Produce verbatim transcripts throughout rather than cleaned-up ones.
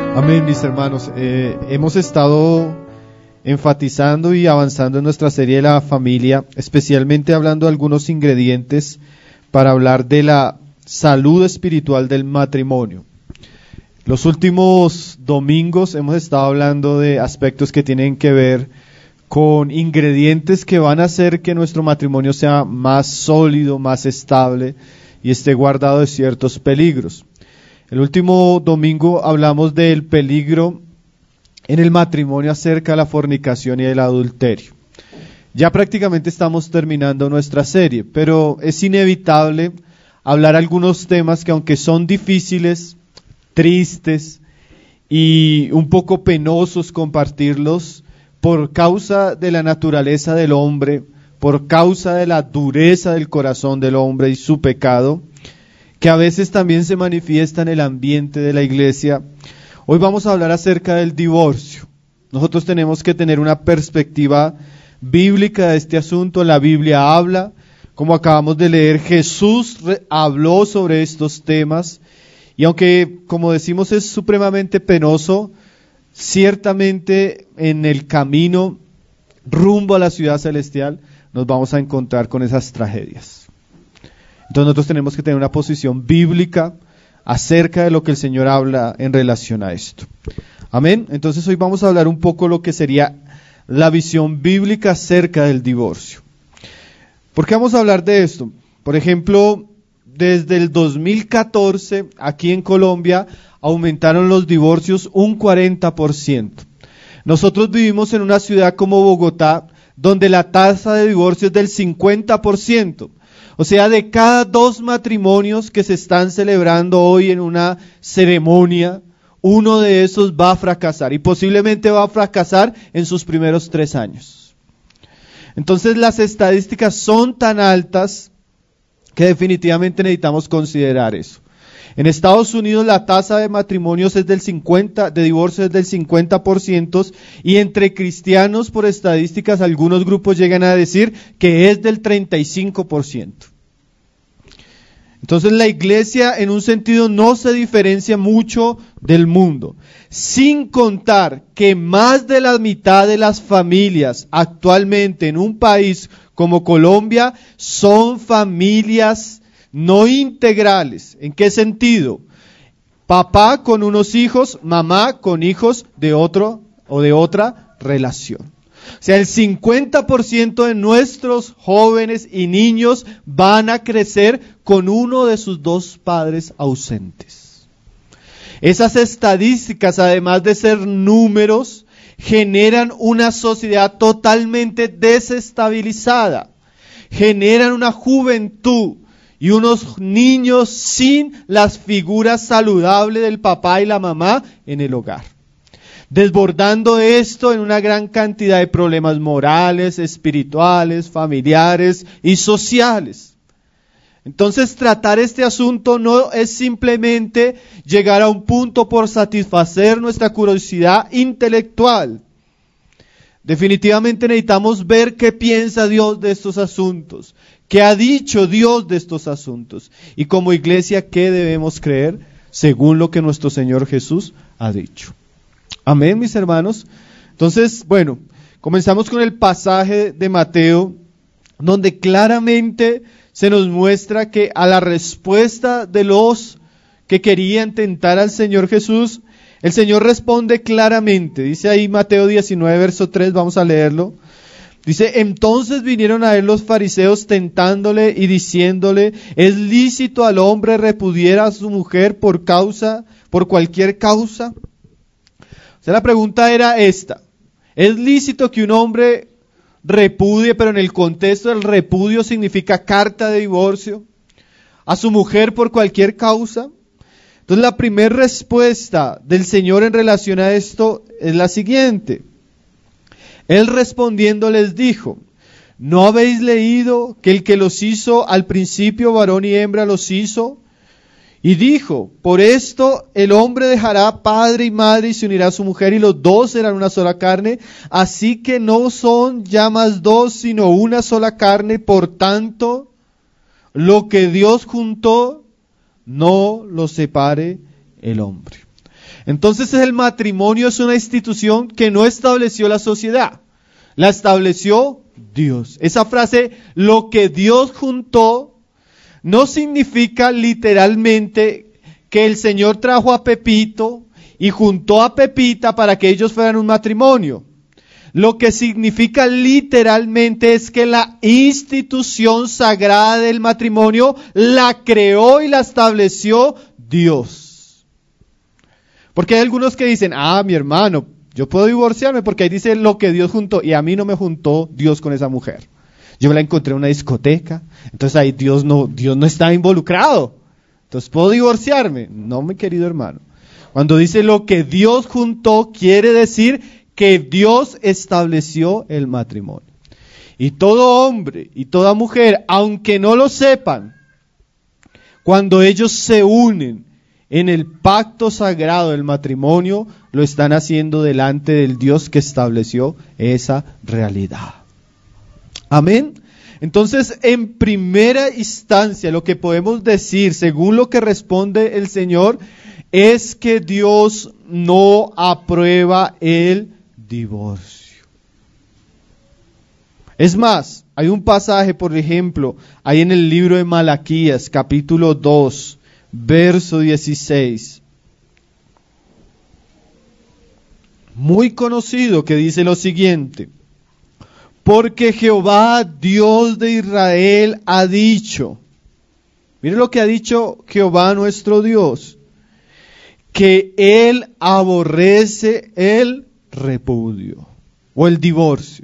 Amén, mis hermanos. Eh, hemos estado enfatizando y avanzando en nuestra serie de la familia, especialmente hablando de algunos ingredientes para hablar de la salud espiritual del matrimonio. Los últimos domingos hemos estado hablando de aspectos que tienen que ver con ingredientes que van a hacer que nuestro matrimonio sea más sólido, más estable y esté guardado de ciertos peligros. El último domingo hablamos del peligro en el matrimonio acerca de la fornicación y del adulterio. Ya prácticamente estamos terminando nuestra serie, pero es inevitable hablar algunos temas que, aunque son difíciles, tristes y un poco penosos compartirlos por causa de la naturaleza del hombre, por causa de la dureza del corazón del hombre y su pecado, que a veces también se manifiesta en el ambiente de la iglesia. Hoy vamos a hablar acerca del divorcio. Nosotros tenemos que tener una perspectiva bíblica de este asunto. La Biblia habla, como acabamos de leer, Jesús habló sobre estos temas, y aunque, como decimos, es supremamente penoso, ciertamente en el camino rumbo a la ciudad celestial nos vamos a encontrar con esas tragedias. Entonces nosotros tenemos que tener una posición bíblica acerca de lo que el Señor habla en relación a esto. Amén. Entonces hoy vamos a hablar un poco de lo que sería la visión bíblica acerca del divorcio. ¿Por qué vamos a hablar de esto? Por ejemplo, desde el dos mil catorce, aquí en Colombia, aumentaron los divorcios un cuarenta por ciento. Nosotros vivimos en una ciudad como Bogotá, donde la tasa de divorcio es del cincuenta por ciento. O sea, de cada dos matrimonios que se están celebrando hoy en una ceremonia, uno de esos va a fracasar, y posiblemente va a fracasar en sus primeros tres años. Entonces las estadísticas son tan altas que definitivamente necesitamos considerar eso. En Estados Unidos la tasa de matrimonios es del cincuenta, de divorcios es del cincuenta por ciento, y entre cristianos, por estadísticas, algunos grupos llegan a decir que es del treinta y cinco por ciento. Entonces la iglesia en un sentido no se diferencia mucho del mundo, sin contar que más de la mitad de las familias actualmente en un país como Colombia son familias no integrales. ¿En qué sentido? Papá con unos hijos, mamá con hijos de otro o de otra relación. O sea, el cincuenta por ciento de nuestros jóvenes y niños van a crecer con uno de sus dos padres ausentes. Esas estadísticas, además de ser números, generan una sociedad totalmente desestabilizada, generan una juventud y unos niños sin las figuras saludables del papá y la mamá en el hogar, desbordando esto en una gran cantidad de problemas morales, espirituales, familiares y sociales. Entonces, tratar este asunto no es simplemente llegar a un punto por satisfacer nuestra curiosidad intelectual. Definitivamente necesitamos ver qué piensa Dios de estos asuntos, qué ha dicho Dios de estos asuntos, y como iglesia, qué debemos creer según lo que nuestro Señor Jesús ha dicho. Amén, mis hermanos. Entonces, bueno, comenzamos con el pasaje de Mateo, donde claramente se nos muestra que a la respuesta de los que querían tentar al Señor Jesús, el Señor responde claramente. Dice ahí Mateo diecinueve, verso tres, vamos a leerlo. Dice: entonces vinieron a él los fariseos tentándole y diciéndole: ¿es lícito al hombre repudiar a su mujer por causa, por cualquier causa? O sea, la pregunta era esta: ¿es lícito que un hombre repudie, pero en el contexto del repudio significa carta de divorcio, a su mujer por cualquier causa? Entonces la primera respuesta del Señor en relación a esto es la siguiente. Él respondiendo les dijo: ¿no habéis leído que el que los hizo al principio varón y hembra los hizo? Y dijo: por esto el hombre dejará padre y madre y se unirá a su mujer, y los dos serán una sola carne. Así que no son ya más dos, sino una sola carne. Por tanto, lo que Dios juntó, no lo separe el hombre. Entonces el matrimonio es una institución que no estableció la sociedad, la estableció Dios. Esa frase, lo que Dios juntó, no significa literalmente que el Señor trajo a Pepito y juntó a Pepita para que ellos fueran un matrimonio. Lo que significa literalmente es que la institución sagrada del matrimonio la creó y la estableció Dios. Porque hay algunos que dicen, ah, mi hermano, yo puedo divorciarme porque ahí dice lo que Dios juntó, y a mí no me juntó Dios con esa mujer. Yo me la encontré en una discoteca, entonces ahí Dios no, Dios no está involucrado. Entonces, ¿puedo divorciarme? No, mi querido hermano. Cuando dice lo que Dios juntó, quiere decir que Dios estableció el matrimonio. Y todo hombre y toda mujer, aunque no lo sepan, cuando ellos se unen en el pacto sagrado del matrimonio, lo están haciendo delante del Dios que estableció esa realidad. Amén. Entonces, en primera instancia, lo que podemos decir, según lo que responde el Señor, es que Dios no aprueba el divorcio. Es más, hay un pasaje, por ejemplo, ahí en el libro de Malaquías, capítulo dos, verso dieciséis, muy conocido, que dice lo siguiente: porque Jehová, Dios de Israel, ha dicho, mire lo que ha dicho Jehová nuestro Dios, que Él aborrece el repudio o el divorcio,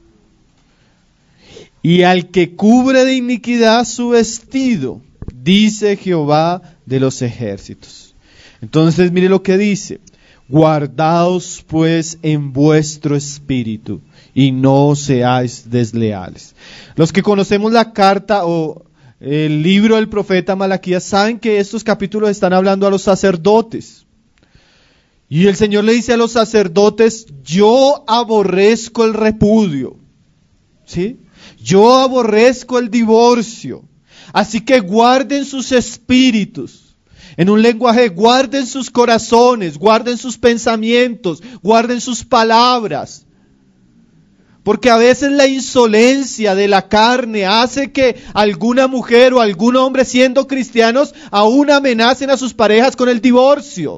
y al que cubre de iniquidad su vestido, dice Jehová de los ejércitos. Entonces mire lo que dice: guardaos pues en vuestro espíritu y no seáis desleales. Los que conocemos la carta o el libro del profeta Malaquías saben que estos capítulos están hablando a los sacerdotes. Y el Señor le dice a los sacerdotes: yo aborrezco el repudio, ¿sí? Yo aborrezco el divorcio. Así que guarden sus espíritus. En un lenguaje, guarden sus corazones, guarden sus pensamientos, guarden sus palabras. Porque a veces la insolencia de la carne hace que alguna mujer o algún hombre, siendo cristianos, aún amenacen a sus parejas con el divorcio.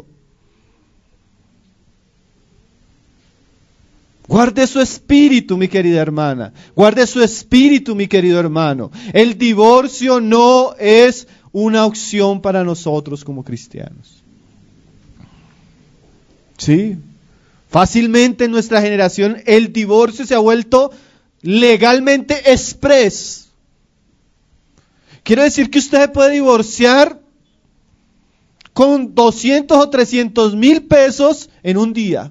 Guarde su espíritu, mi querida hermana. Guarde su espíritu, mi querido hermano. El divorcio no es una opción para nosotros como cristianos. Sí. Fácilmente en nuestra generación el divorcio se ha vuelto legalmente express. Quiere decir que usted puede divorciar con doscientos o trescientos mil pesos en un día.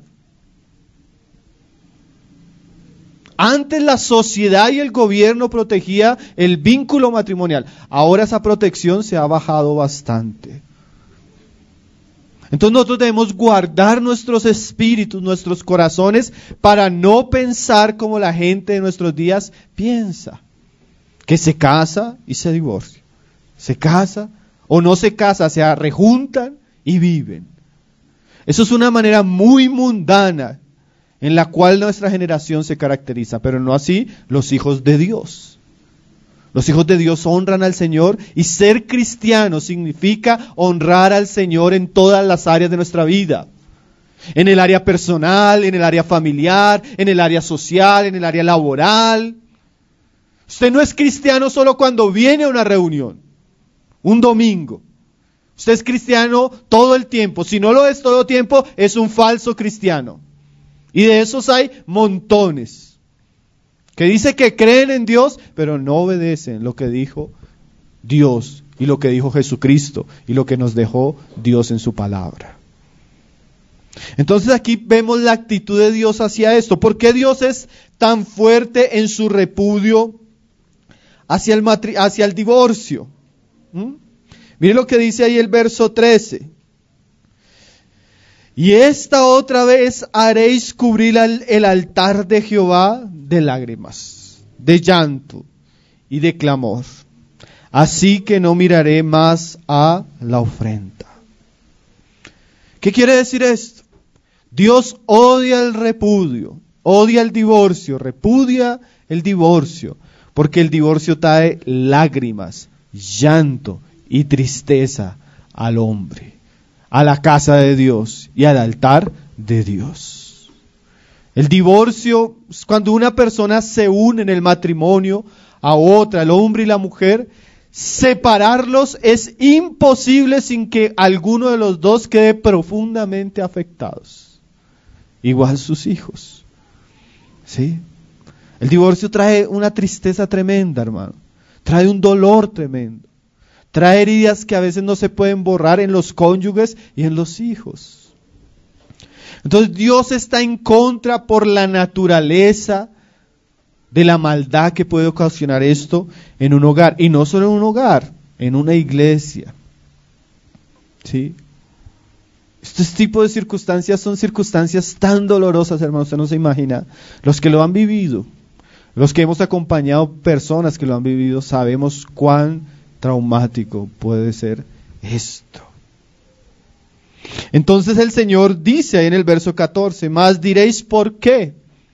Antes la sociedad y el gobierno protegía el vínculo matrimonial. Ahora esa protección se ha bajado bastante. Entonces nosotros debemos guardar nuestros espíritus, nuestros corazones, para no pensar como la gente de nuestros días piensa. Que se casa y se divorcia. Se casa o no se casa, se rejuntan y viven. Eso es una manera muy mundana en la cual nuestra generación se caracteriza, pero no así los hijos de Dios. Los hijos de Dios honran al Señor, y ser cristiano significa honrar al Señor en todas las áreas de nuestra vida. En el área personal, en el área familiar, en el área social, en el área laboral. Usted no es cristiano solo cuando viene a una reunión, un domingo. Usted es cristiano todo el tiempo. Si no lo es todo el tiempo, es un falso cristiano. Y de esos hay montones. Que dice que creen en Dios, pero no obedecen lo que dijo Dios y lo que dijo Jesucristo y lo que nos dejó Dios en su palabra. Entonces aquí vemos la actitud de Dios hacia esto. ¿Por qué Dios es tan fuerte en su repudio hacia el, matri- hacia el divorcio? ¿Mm? Mire lo que dice ahí el verso trece. Y esta otra vez haréis cubrir el altar de Jehová de lágrimas, de llanto y de clamor. Así que no miraré más a la ofrenda. ¿Qué quiere decir esto? Dios odia el repudio, odia el divorcio, repudia el divorcio, porque el divorcio trae lágrimas, llanto y tristeza al hombre, a la casa de Dios y al altar de Dios. El divorcio es cuando una persona se une en el matrimonio a otra, el hombre y la mujer. Separarlos es imposible sin que alguno de los dos quede profundamente afectados. Igual sus hijos. ¿Sí? El divorcio trae una tristeza tremenda, hermano. Trae un dolor tremendo. Trae heridas que a veces no se pueden borrar en los cónyuges y en los hijos. Entonces Dios está en contra por la naturaleza de la maldad que puede ocasionar esto en un hogar. Y no solo en un hogar, en una iglesia. ¿Sí? Estos tipos de circunstancias son circunstancias tan dolorosas, hermano, usted no se imagina. Los que lo han vivido, los que hemos acompañado personas que lo han vivido, sabemos cuán traumático puede ser esto. Entonces el Señor dice ahí en el verso catorce, más diréis ¿por qué?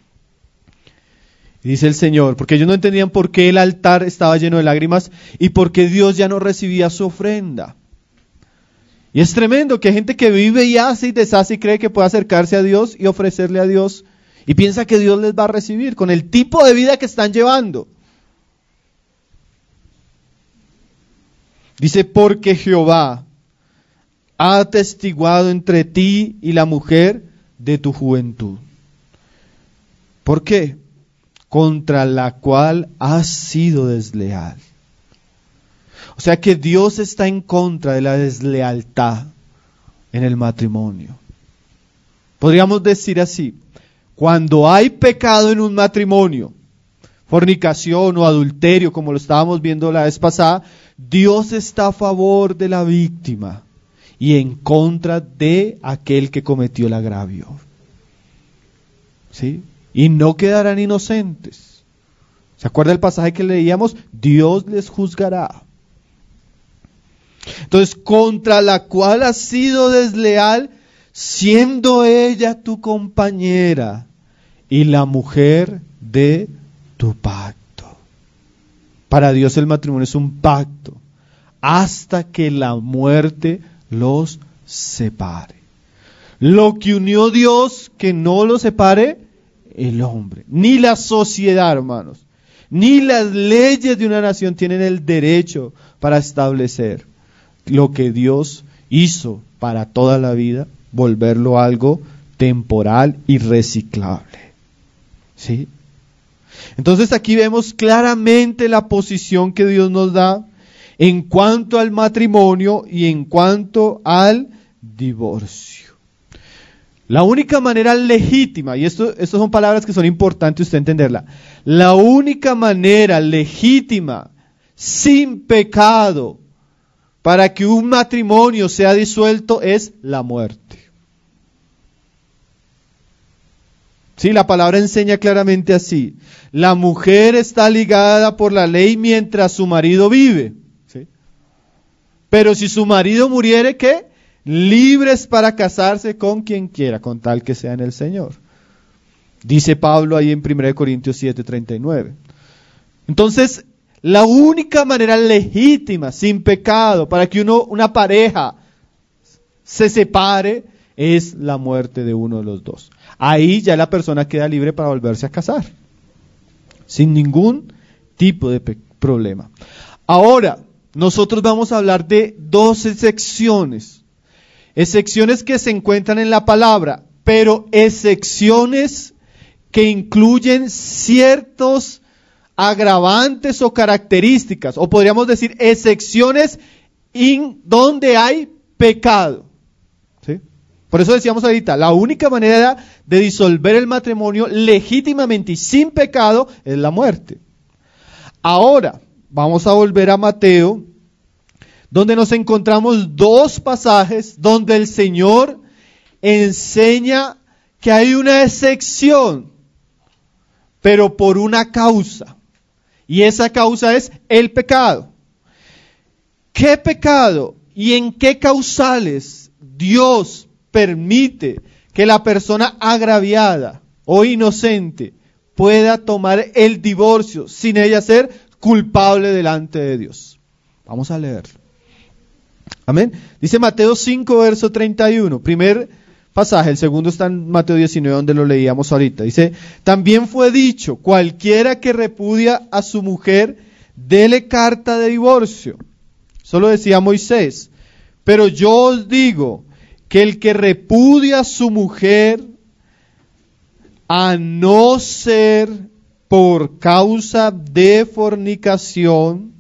Dice el Señor, porque ellos no entendían por qué el altar estaba lleno de lágrimas y por qué Dios ya no recibía su ofrenda. Y es tremendo que hay gente que vive y hace y deshace y cree que puede acercarse a Dios y ofrecerle a Dios y piensa que Dios les va a recibir con el tipo de vida que están llevando. Dice, porque Jehová ha atestiguado entre ti y la mujer de tu juventud. ¿Por qué? Contra la cual has sido desleal. O sea que Dios está en contra de la deslealtad en el matrimonio. Podríamos decir así, cuando hay pecado en un matrimonio, fornicación o adulterio, como lo estábamos viendo la vez pasada, Dios está a favor de la víctima y en contra de aquel que cometió el agravio. ¿Sí? Y no quedarán inocentes. ¿Se acuerda el pasaje que leíamos? Dios les juzgará. Entonces, contra la cual has sido desleal, siendo ella tu compañera y la mujer de tu pacto. Para Dios el matrimonio es un pacto, hasta que la muerte los separe. Lo que unió Dios, que no lo separe el hombre, ni la sociedad, hermanos, ni las leyes de una nación tienen el derecho para establecer lo que Dios hizo para toda la vida, volverlo algo temporal y reciclable. ¿Sí? Entonces aquí vemos claramente la posición que Dios nos da en cuanto al matrimonio y en cuanto al divorcio. La única manera legítima, y esto, estas son palabras que son importantes usted entenderla, la única manera legítima, sin pecado, para que un matrimonio sea disuelto es la muerte. Sí, la palabra enseña claramente así. La mujer está ligada por la ley mientras su marido vive. ¿Sí? Pero si su marido muriere, ¿qué? Libres para casarse con quien quiera, con tal que sea en el Señor. Dice Pablo ahí en primera de Corintios siete, treinta y nueve. Entonces, la única manera legítima, sin pecado, para que uno, una pareja se separe, es la muerte de uno de los dos. Ahí ya la persona queda libre para volverse a casar, sin ningún tipo de pe- problema. Ahora, nosotros vamos a hablar de dos excepciones. Excepciones que se encuentran en la palabra, pero excepciones que incluyen ciertos agravantes o características, o podríamos decir excepciones en donde hay pecado. ¿Sí? Por eso decíamos ahorita, la única manera de disolver el matrimonio legítimamente y sin pecado es la muerte. Ahora, vamos a volver a Mateo, donde nos encontramos dos pasajes donde el Señor enseña que hay una excepción, pero por una causa. Y esa causa es el pecado. ¿Qué pecado y en qué causales Dios permite que la persona agraviada o inocente pueda tomar el divorcio sin ella ser culpable delante de Dios. Vamos a leerlo. Amén. Dice Mateo cinco, verso treinta y uno. Primer pasaje, el segundo está en Mateo diecinueve, donde lo leíamos ahorita. Dice, también fue dicho, cualquiera que repudia a su mujer, dele carta de divorcio. Eso lo decía Moisés. Pero yo os digo que el que repudia a su mujer, a no ser por causa de fornicación,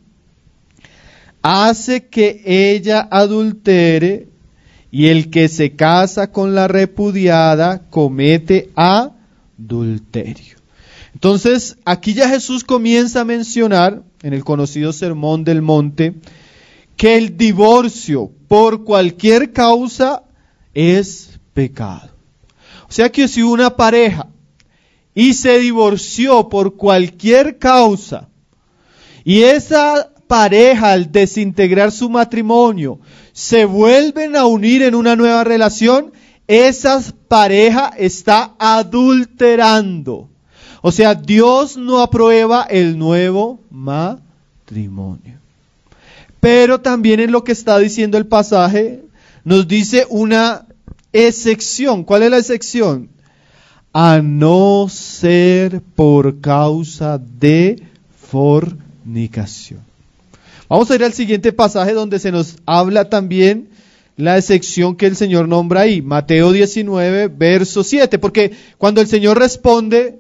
hace que ella adultere, y el que se casa con la repudiada comete adulterio. Entonces, aquí ya Jesús comienza a mencionar, en el conocido Sermón del Monte, que el divorcio por cualquier causa es pecado. O sea que si una pareja y se divorció por cualquier causa, y esa pareja al desintegrar su matrimonio se vuelven a unir en una nueva relación, esa pareja está adulterando. O sea, Dios no aprueba el nuevo matrimonio. Pero también en lo que está diciendo el pasaje, nos dice una excepción. ¿Cuál es la excepción? A no ser por causa de fornicación. Vamos a ir al siguiente pasaje donde se nos habla también la excepción que el Señor nombra ahí. Mateo diecinueve, verso siete. Porque cuando el Señor responde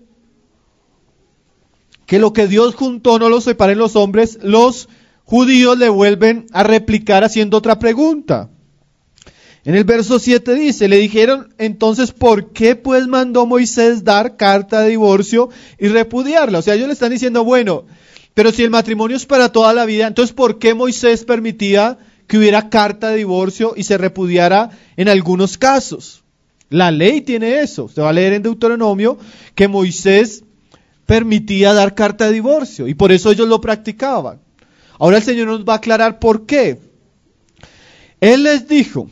que lo que Dios juntó no lo separen los hombres, los judíos le vuelven a replicar haciendo otra pregunta. En el verso siete dice, le dijeron entonces, ¿por qué pues mandó Moisés dar carta de divorcio y repudiarla? O sea, ellos le están diciendo, bueno, pero si el matrimonio es para toda la vida, entonces ¿por qué Moisés permitía que hubiera carta de divorcio y se repudiara en algunos casos? La ley tiene eso. Usted va a leer en Deuteronomio que Moisés permitía dar carta de divorcio y por eso ellos lo practicaban. Ahora el Señor nos va a aclarar por qué. Él les dijo,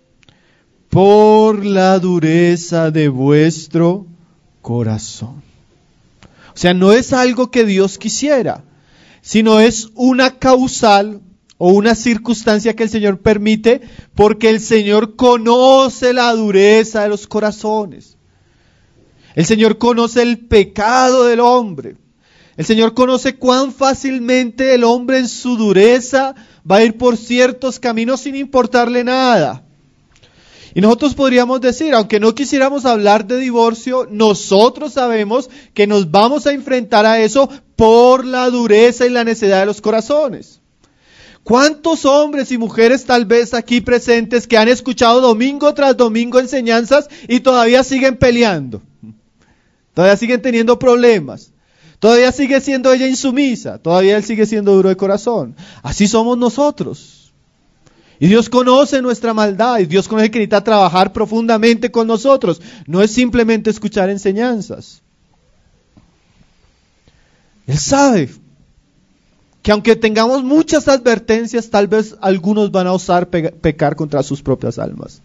por la dureza de vuestro corazón. O sea, no es algo que Dios quisiera, sino es una causal o una circunstancia que el Señor permite porque el Señor conoce la dureza de los corazones. El Señor conoce el pecado del hombre. El Señor conoce cuán fácilmente el hombre en su dureza va a ir por ciertos caminos sin importarle nada. Y nosotros podríamos decir, aunque no quisiéramos hablar de divorcio, nosotros sabemos que nos vamos a enfrentar a eso por la dureza y la necedad de los corazones. ¿Cuántos hombres y mujeres tal vez aquí presentes que han escuchado domingo tras domingo enseñanzas y todavía siguen peleando? Todavía siguen teniendo problemas. Todavía sigue siendo ella insumisa. Todavía él sigue siendo duro de corazón. Así somos nosotros. Y Dios conoce nuestra maldad, y Dios conoce que necesita trabajar profundamente con nosotros. No es simplemente escuchar enseñanzas. Él sabe que aunque tengamos muchas advertencias, tal vez algunos van a osar pe- pecar contra sus propias almas.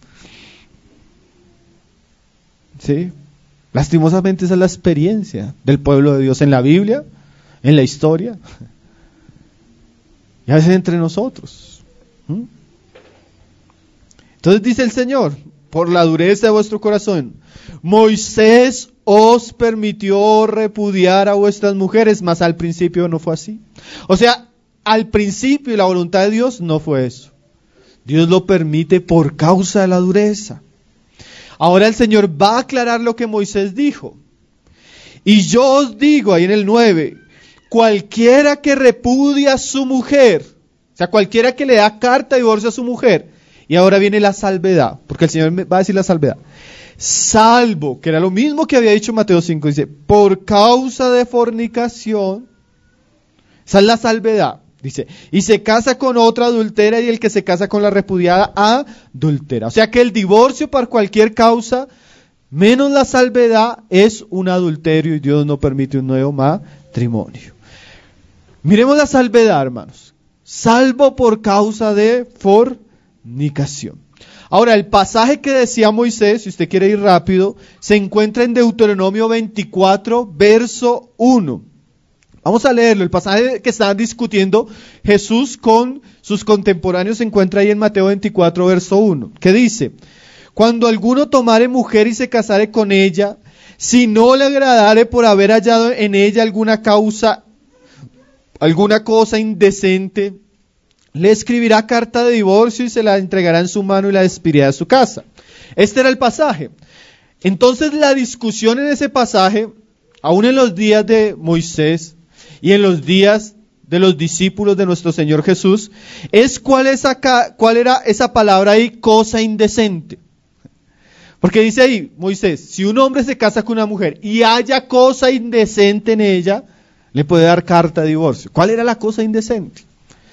¿Sí? Lastimosamente esa es la experiencia del pueblo de Dios en la Biblia, en la historia, y a veces entre nosotros. ¿Mm? Entonces dice el Señor, por la dureza de vuestro corazón, Moisés os permitió repudiar a vuestras mujeres, mas al principio no fue así. O sea, al principio la voluntad de Dios no fue eso. Dios lo permite por causa de la dureza. Ahora el Señor va a aclarar lo que Moisés dijo. Y yo os digo, ahí en el nueve, cualquiera que repudia a su mujer, o sea, cualquiera que le da carta de divorcio a su mujer, y ahora viene la salvedad, porque el Señor va a decir la salvedad. Salvo, que era lo mismo que había dicho Mateo cinco, dice, por causa de fornicación, esa es la salvedad, dice, y se casa con otra adultera y el que se casa con la repudiada adultera. O sea que el divorcio por cualquier causa, menos la salvedad, es un adulterio y Dios no permite un nuevo matrimonio. Miremos la salvedad, hermanos. Salvo por causa de fornicación. Ahora, el pasaje que decía Moisés, si usted quiere ir rápido, se encuentra en Deuteronomio veinticuatro, verso uno. Vamos a leerlo. El pasaje que estaban discutiendo Jesús con sus contemporáneos se encuentra ahí en Mateo veinticuatro, verso uno, que dice: cuando alguno tomare mujer y se casare con ella, si no le agradare por haber hallado en ella alguna causa, alguna cosa indecente, le escribirá carta de divorcio y se la entregará en su mano y la despedirá de su casa. Este era el pasaje. Entonces la discusión en ese pasaje, aún en los días de Moisés y en los días de los discípulos de nuestro Señor Jesús, es cuál, es acá, cuál era esa palabra ahí, cosa indecente. Porque dice ahí, Moisés, si un hombre se casa con una mujer y haya cosa indecente en ella, le puede dar carta de divorcio. ¿Cuál era la cosa indecente?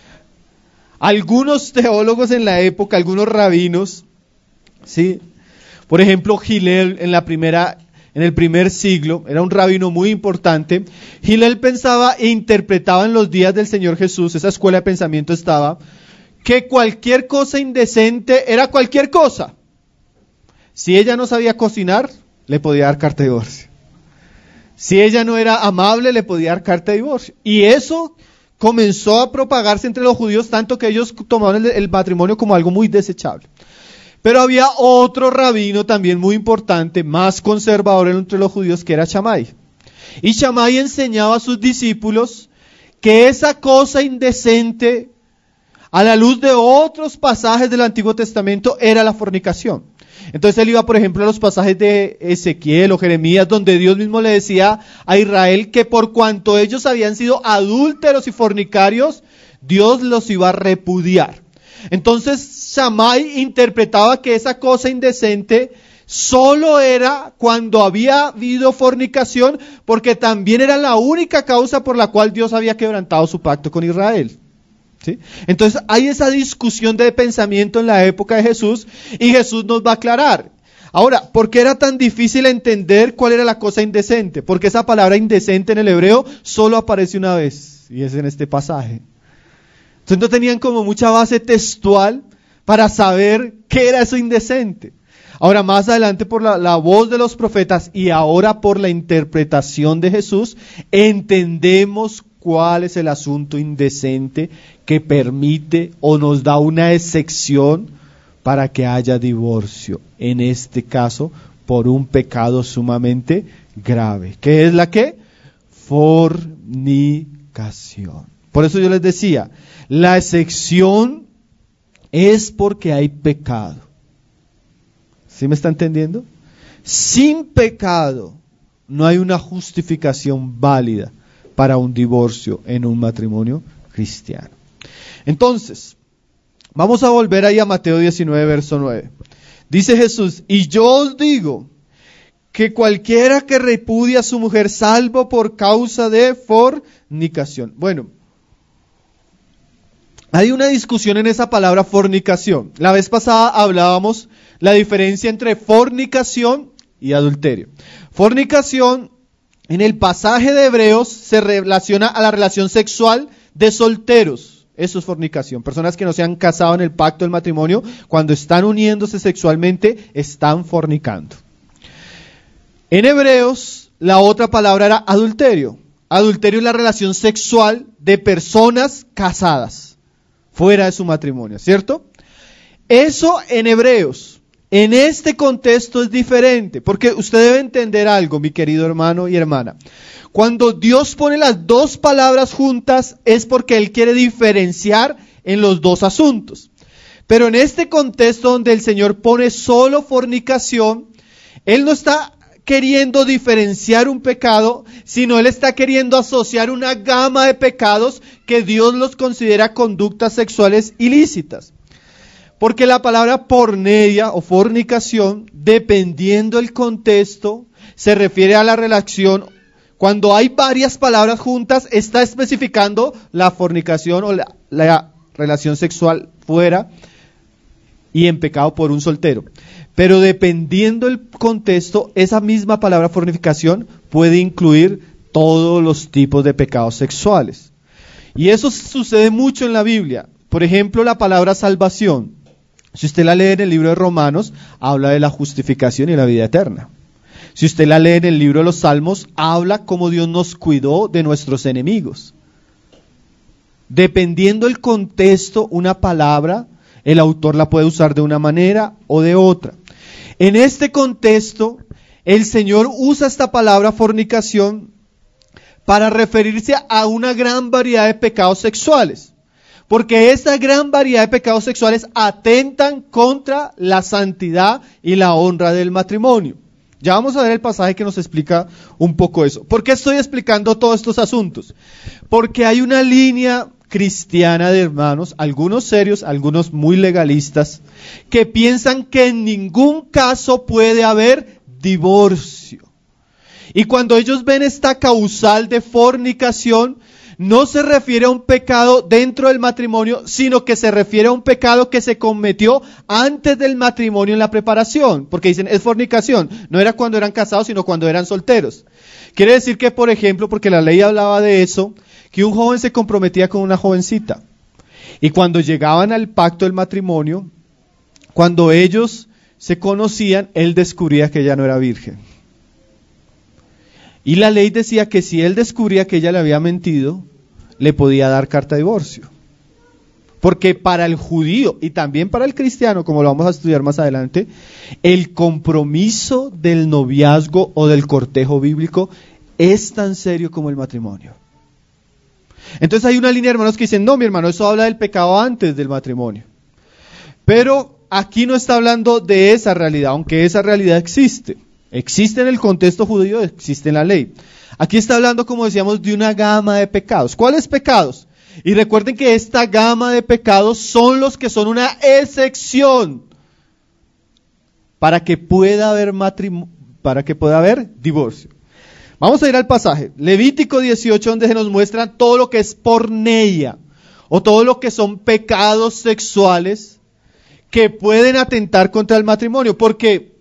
Algunos teólogos en la época, algunos rabinos, ¿sí? Por ejemplo, Hillel en la primera, en el primer siglo, era un rabino muy importante. Hillel pensaba e interpretaba en los días del Señor Jesús, esa escuela de pensamiento estaba, que cualquier cosa indecente era cualquier cosa. Si ella no sabía cocinar, le podía dar carta de divorcio. Si ella no era amable, le podía dar carta de divorcio. Y eso comenzó a propagarse entre los judíos, tanto que ellos tomaban el, el matrimonio como algo muy desechable. Pero había otro rabino también muy importante, más conservador entre los judíos, que era Shammai. Y Shammai enseñaba a sus discípulos que esa cosa indecente, a la luz de otros pasajes del Antiguo Testamento, era la fornicación. Entonces él iba, por ejemplo, a los pasajes de Ezequiel o Jeremías, donde Dios mismo le decía a Israel que por cuanto ellos habían sido adúlteros y fornicarios, Dios los iba a repudiar. Entonces Shammai interpretaba que esa cosa indecente solo era cuando había habido fornicación, porque también era la única causa por la cual Dios había quebrantado su pacto con Israel. ¿Sí? Entonces hay esa discusión de pensamiento en la época de Jesús y Jesús nos va a aclarar. Ahora, ¿por qué era tan difícil entender cuál era la cosa indecente? Porque esa palabra indecente en el hebreo solo aparece una vez y es en este pasaje. Entonces no tenían como mucha base textual para saber qué era eso indecente. Ahora más adelante por la, la voz de los profetas y ahora por la interpretación de Jesús entendemos cuál es el asunto indecente que permite o nos da una excepción para que haya divorcio, en este caso por un pecado sumamente grave. ¿Qué es la qué? Fornicación. Por eso yo les decía, la excepción es porque hay pecado. ¿Sí me está entendiendo? Sin pecado no hay una justificación válida para un divorcio en un matrimonio cristiano. Entonces, vamos a volver ahí a Mateo diecinueve, verso nueve. Dice Jesús, y yo os digo que cualquiera que repudia a su mujer salvo por causa de fornicación. Bueno, hay una discusión en esa palabra fornicación. La vez pasada hablábamos la diferencia entre fornicación y adulterio. Fornicación, en el pasaje de Hebreos, se relaciona a la relación sexual de solteros. Eso es fornicación. Personas que no se han casado en el pacto del matrimonio, cuando están uniéndose sexualmente, están fornicando. En Hebreos, la otra palabra era adulterio. Adulterio es la relación sexual de personas casadas, fuera de su matrimonio, ¿cierto? Eso en Hebreos. En este contexto es diferente, porque usted debe entender algo, mi querido hermano y hermana. Cuando Dios pone las dos palabras juntas es porque Él quiere diferenciar en los dos asuntos. Pero en este contexto donde el Señor pone solo fornicación, Él no está queriendo diferenciar un pecado, sino Él está queriendo asociar una gama de pecados que Dios los considera conductas sexuales ilícitas. Porque la palabra porneia o fornicación, dependiendo del contexto, se refiere a la relación. Cuando hay varias palabras juntas, está especificando la fornicación o la, la relación sexual fuera y en pecado por un soltero. Pero dependiendo del contexto, esa misma palabra fornicación puede incluir todos los tipos de pecados sexuales. Y eso sucede mucho en la Biblia. Por ejemplo, la palabra salvación. Si usted la lee en el libro de Romanos, habla de la justificación y la vida eterna. Si usted la lee en el libro de los Salmos, habla cómo Dios nos cuidó de nuestros enemigos. Dependiendo del contexto, una palabra, el autor la puede usar de una manera o de otra. En este contexto, el Señor usa esta palabra fornicación para referirse a una gran variedad de pecados sexuales. Porque esta gran variedad de pecados sexuales atentan contra la santidad y la honra del matrimonio. Ya vamos a ver el pasaje que nos explica un poco eso. ¿Por qué estoy explicando todos estos asuntos? Porque hay una línea cristiana de hermanos, algunos serios, algunos muy legalistas, que piensan que en ningún caso puede haber divorcio. Y cuando ellos ven esta causal de fornicación, no se refiere a un pecado dentro del matrimonio, sino que se refiere a un pecado que se cometió antes del matrimonio en la preparación, porque dicen es fornicación, no era cuando eran casados, sino cuando eran solteros. Quiere decir que, por ejemplo, porque la ley hablaba de eso, que un joven se comprometía con una jovencita, y cuando llegaban al pacto del matrimonio, cuando ellos se conocían, él descubría que ella no era virgen. Y la ley decía que si él descubría que ella le había mentido, le podía dar carta de divorcio. Porque para el judío y también para el cristiano, como lo vamos a estudiar más adelante, el compromiso del noviazgo o del cortejo bíblico es tan serio como el matrimonio. Entonces hay una línea de hermanos que dicen, no, mi hermano, eso habla del pecado antes del matrimonio. Pero aquí no está hablando de esa realidad, aunque esa realidad existe. Existe en el contexto judío, existe en la ley. Aquí está hablando, como decíamos, de una gama de pecados. ¿Cuáles pecados? Y recuerden que esta gama de pecados son los que son una excepción para que pueda haber matrimonio, para que pueda haber divorcio. Vamos a ir al pasaje, Levítico dieciocho, donde se nos muestra todo lo que es porneia, o todo lo que son pecados sexuales que pueden atentar contra el matrimonio, porque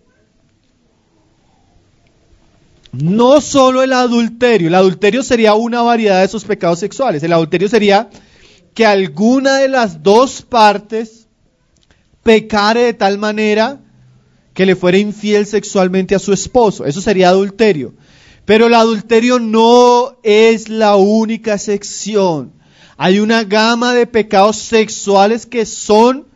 no solo el adulterio, el adulterio sería una variedad de esos pecados sexuales. El adulterio sería que alguna de las dos partes pecare de tal manera que le fuera infiel sexualmente a su esposo. Eso sería adulterio. Pero el adulterio no es la única excepción. Hay una gama de pecados sexuales que son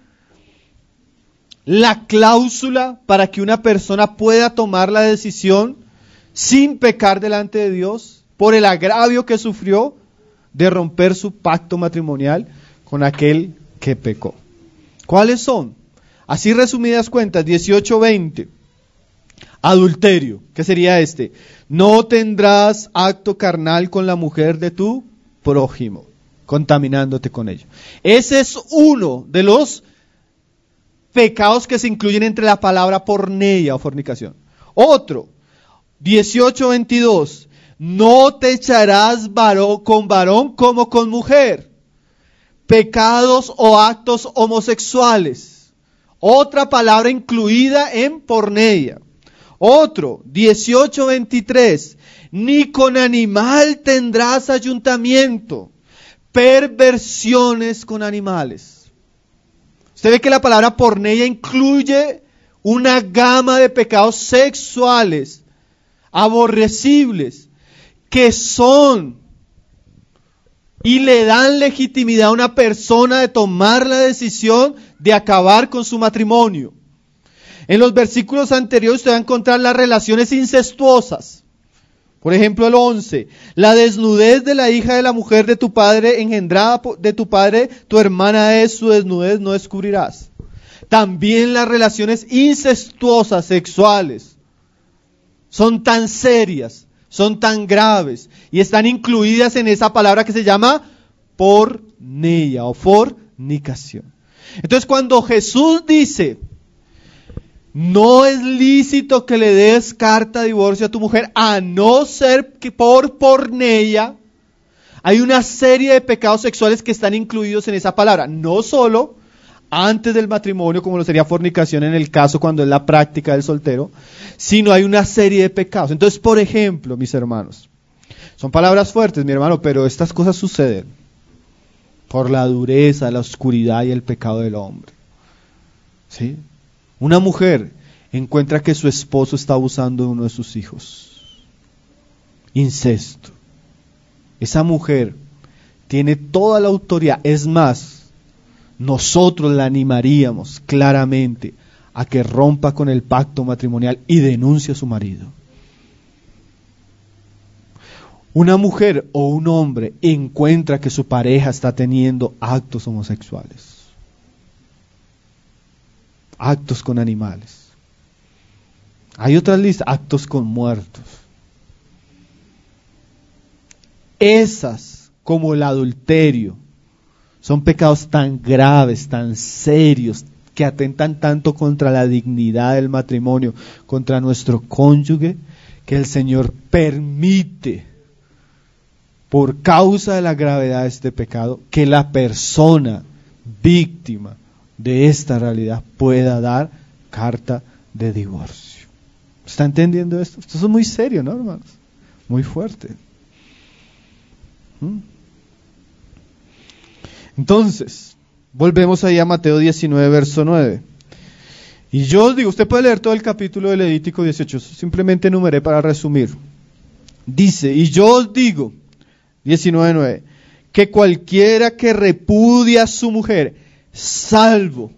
la cláusula para que una persona pueda tomar la decisión sin pecar delante de Dios, por el agravio que sufrió de romper su pacto matrimonial con aquel que pecó. ¿Cuáles son? Así resumidas cuentas, dieciocho veinte. Adulterio, ¿qué sería este? No tendrás acto carnal con la mujer de tu prójimo, contaminándote con ello. Ese es uno de los pecados que se incluyen entre la palabra porneia o fornicación. Otro, dieciocho veintidós, no te echarás varón, con varón como con mujer. Pecados o actos homosexuales. Otra palabra incluida en porneia. Otro, dieciocho veintitrés, ni con animal tendrás ayuntamiento. Perversiones con animales. Usted ve que la palabra porneia incluye una gama de pecados sexuales aborrecibles, que son y le dan legitimidad a una persona de tomar la decisión de acabar con su matrimonio. En los versículos anteriores usted va a encontrar las relaciones incestuosas. Por ejemplo, el once, la desnudez de la hija de la mujer de tu padre engendrada de tu padre, tu hermana es, su desnudez no descubrirás. También las relaciones incestuosas sexuales son tan serias, son tan graves y están incluidas en esa palabra que se llama porneia o fornicación. Entonces, cuando Jesús dice, no es lícito que le des carta de divorcio a tu mujer, a no ser que por porneia, hay una serie de pecados sexuales que están incluidos en esa palabra, no solo antes del matrimonio, como lo sería fornicación en el caso cuando es la práctica del soltero, sino hay una serie de pecados. Entonces, por ejemplo, mis hermanos, son palabras fuertes, mi hermano, pero estas cosas suceden por la dureza, la oscuridad y el pecado del hombre. ¿Sí? Una mujer encuentra que su esposo está abusando de uno de sus hijos. Incesto. Esa mujer tiene toda la autoridad. Es más, nosotros la animaríamos claramente a que rompa con el pacto matrimonial y denuncie a su marido. Una mujer o un hombre encuentra que su pareja está teniendo actos homosexuales, actos con animales. Hay otra lista, actos con muertos. Esas, como el adulterio, son pecados tan graves, tan serios, que atentan tanto contra la dignidad del matrimonio, contra nuestro cónyuge, que el Señor permite, por causa de la gravedad de este pecado, que la persona víctima de esta realidad pueda dar carta de divorcio. ¿Está entendiendo esto? Esto es muy serio, ¿no, hermanos? Muy fuerte. ¿Mm? Entonces, volvemos ahí a Mateo diecinueve, verso nueve. Y yo os digo, usted puede leer todo el capítulo de Levítico dieciocho, simplemente enumeré para resumir. Dice, y yo os digo, diecinueve nueve, que cualquiera que repudia a su mujer, salvo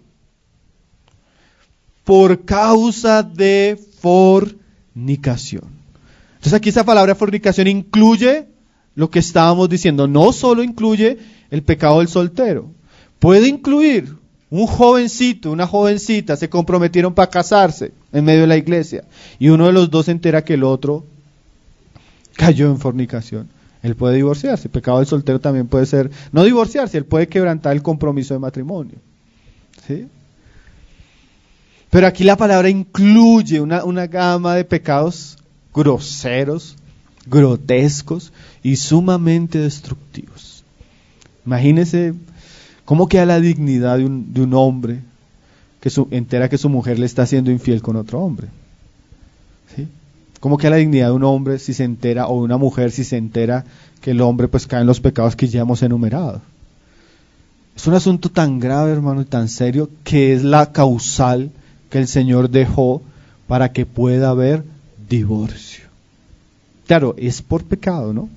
por causa de fornicación. Entonces aquí esa palabra fornicación incluye lo que estábamos diciendo, no solo incluye el pecado del soltero, puede incluir un jovencito, una jovencita, se comprometieron para casarse en medio de la iglesia y uno de los dos se entera que el otro cayó en fornicación. Él puede divorciarse. El pecado del soltero también puede ser, no divorciarse, él puede quebrantar el compromiso de matrimonio. ¿Sí? Pero aquí la palabra incluye una, una gama de pecados groseros, grotescos y sumamente destructivos. Imagínese cómo queda la dignidad de un, de un hombre que su, entera que su mujer le está siendo infiel con otro hombre. ¿Sí? ¿Cómo queda la dignidad de un hombre si se entera, o de una mujer si se entera que el hombre pues cae en los pecados que ya hemos enumerado? Es un asunto tan grave, hermano, y tan serio, que es la causal que el Señor dejó para que pueda haber divorcio. Claro, es por pecado, ¿no?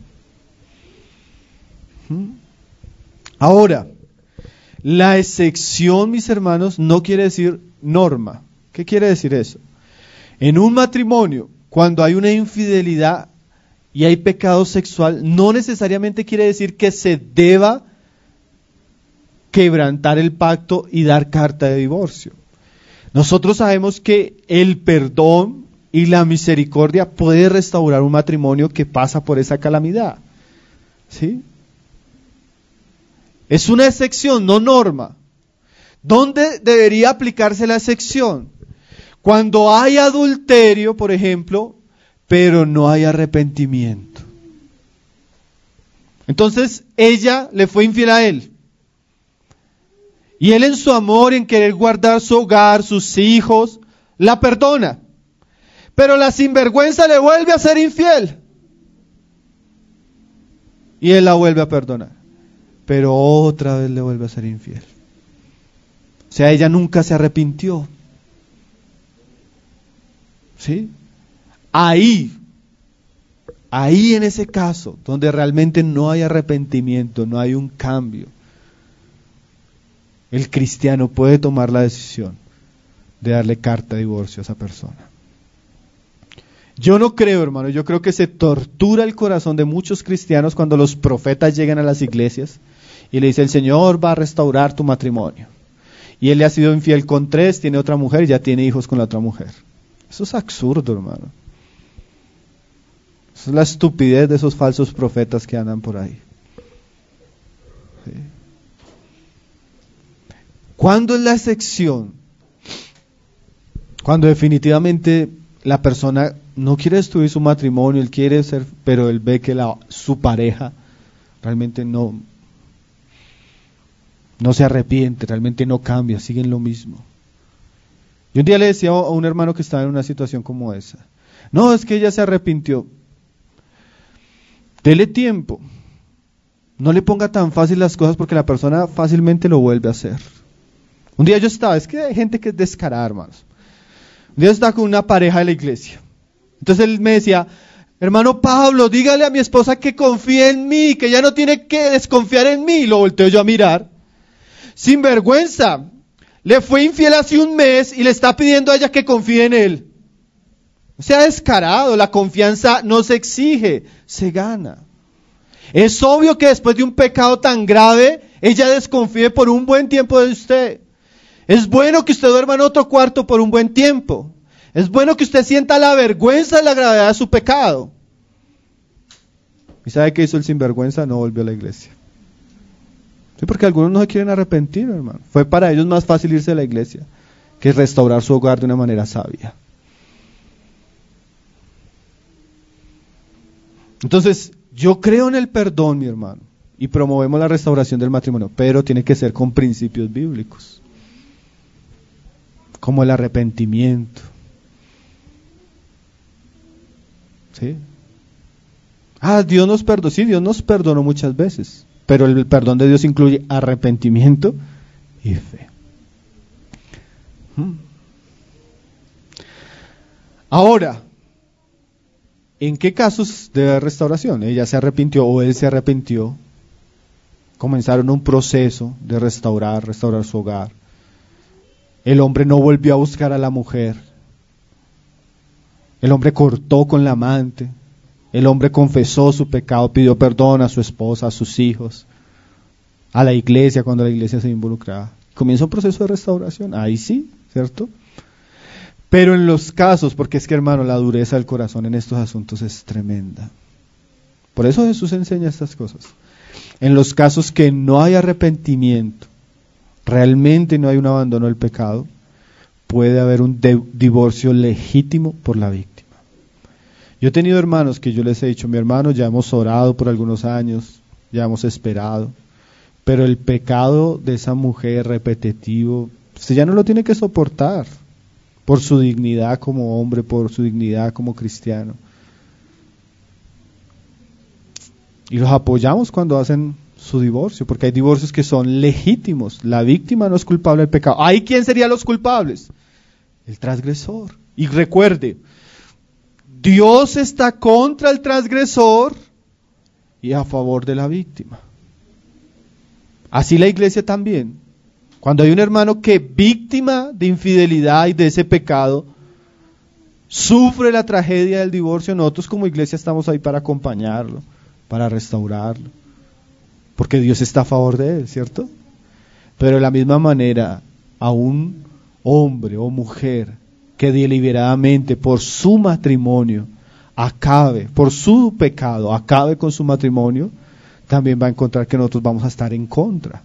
Ahora, la excepción, mis hermanos, no quiere decir norma. ¿Qué quiere decir eso? En un matrimonio, cuando hay una infidelidad y hay pecado sexual, no necesariamente quiere decir que se deba quebrantar el pacto y dar carta de divorcio. Nosotros sabemos que el perdón y la misericordia puede restaurar un matrimonio que pasa por esa calamidad. ¿Sí? Es una excepción, no norma. ¿Dónde debería aplicarse la excepción? Cuando hay adulterio, por ejemplo, pero no hay arrepentimiento. Entonces, ella le fue infiel a él. Y él, en su amor, en querer guardar su hogar, sus hijos, la perdona. Pero la sinvergüenza le vuelve a ser infiel. Y él la vuelve a perdonar. Pero otra vez le vuelve a ser infiel. O sea, ella nunca se arrepintió. ¿Sí? Ahí, ahí en ese caso, donde realmente no hay arrepentimiento, no hay un cambio, el cristiano puede tomar la decisión de darle carta de divorcio a esa persona. Yo no creo, hermano, yo creo que se tortura el corazón de muchos cristianos cuando los profetas llegan a las iglesias y le dicen, el Señor va a restaurar tu matrimonio. Y él le ha sido infiel con tres, tiene otra mujer y ya tiene hijos con la otra mujer. Eso es absurdo, hermano. Eso es la estupidez de esos falsos profetas que andan por ahí. ¿Sí? ¿Cuándo es la excepción? Cuando definitivamente la persona no quiere destruir su matrimonio, él quiere ser, pero él ve que la, su pareja realmente no, no se arrepiente, realmente no cambia, siguen lo mismo. Yo un día le decía a un hermano que estaba en una situación como esa, no, es que ella se arrepintió. Dele tiempo, no le ponga tan fácil las cosas porque la persona fácilmente lo vuelve a hacer. Un día yo estaba, es que hay gente que es descarada, hermanos. Un día yo estaba con una pareja de la iglesia. Entonces él me decía, hermano Pablo, dígale a mi esposa que confíe en mí, que ella no tiene que desconfiar en mí. Y lo volteo yo a mirar. Sin vergüenza, le fue infiel hace un mes y le está pidiendo a ella que confíe en él. O sea, descarado, la confianza no se exige, se gana. Es obvio que después de un pecado tan grave, ella desconfíe por un buen tiempo de usted. Es bueno que usted duerma en otro cuarto por un buen tiempo. Es bueno que usted sienta la vergüenza de la gravedad de su pecado. ¿Y sabe qué hizo el sinvergüenza? No volvió a la iglesia. Sí, porque algunos no se quieren arrepentir, hermano. Fue para ellos más fácil irse de la iglesia que restaurar su hogar de una manera sabia. Entonces, yo creo en el perdón, mi hermano, y promovemos la restauración del matrimonio, pero tiene que ser con principios bíblicos, como el arrepentimiento. ¿Sí? Ah, Dios nos perdonó, sí, Dios nos perdonó muchas veces, pero el perdón de Dios incluye arrepentimiento y fe. Hmm. Ahora, ¿en qué casos de haber restauración? Ella se arrepintió o él se arrepintió. Comenzaron un proceso de restaurar, restaurar su hogar. El hombre no volvió a buscar a la mujer. El hombre cortó con la amante. El hombre confesó su pecado, pidió perdón a su esposa, a sus hijos, a la iglesia cuando la iglesia se involucraba. Comienza un proceso de restauración. Ahí sí, ¿cierto? Pero en los casos, porque es que hermano, la dureza del corazón en estos asuntos es tremenda. Por eso Jesús enseña estas cosas. En los casos que no hay arrepentimiento, realmente no hay un abandono del pecado, puede haber un de- divorcio legítimo por la víctima. Yo he tenido hermanos que yo les he dicho, mi hermano, ya hemos orado por algunos años, ya hemos esperado, pero el pecado de esa mujer repetitivo, usted ya no lo tiene que soportar, por su dignidad como hombre, por su dignidad como cristiano. Y los apoyamos cuando hacen su divorcio, porque hay divorcios que son legítimos. La víctima no es culpable del pecado. ¿Ahí quién serían los culpables? El transgresor. Y recuerde, Dios está contra el transgresor y a favor de la víctima. Así la iglesia también. Cuando hay un hermano que víctima de infidelidad y de ese pecado, sufre la tragedia del divorcio, nosotros como iglesia estamos ahí para acompañarlo, para restaurarlo, porque Dios está a favor de él, ¿cierto? Pero de la misma manera, a un hombre o mujer que deliberadamente por su matrimonio acabe, por su pecado, acabe con su matrimonio, también va a encontrar que nosotros vamos a estar en contra.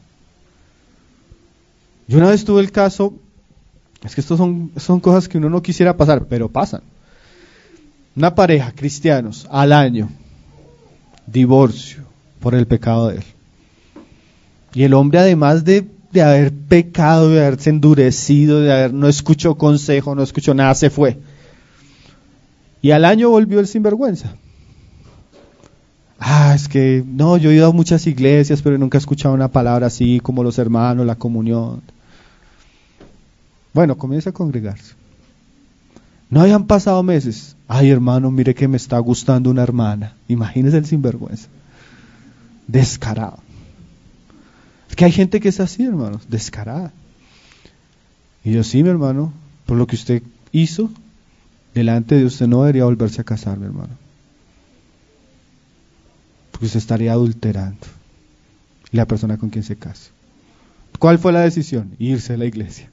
Yo una vez tuve el caso, es que estos son, son cosas que uno no quisiera pasar, pero pasan. Una pareja, cristianos, al año, divorcio por el pecado de él. Y el hombre, además de, de haber pecado, de haberse endurecido, de haber no escuchó consejo, no escuchó nada, se fue. Y al año volvió el sinvergüenza. Ah, es que no, yo he ido a muchas iglesias, pero nunca he escuchado una palabra así como los hermanos, la comunión. Bueno, comienza a congregarse. No hayan pasado meses. Ay, hermano, mire que me está gustando una hermana. Imagínese el sinvergüenza. Descarado. Es que hay gente que es así, hermanos, descarada. Y yo, sí, mi hermano, por lo que usted hizo, delante de usted no debería volverse a casar, mi hermano. Porque usted estaría adulterando. Y la persona con quien se case. ¿Cuál fue la decisión? Irse de la iglesia.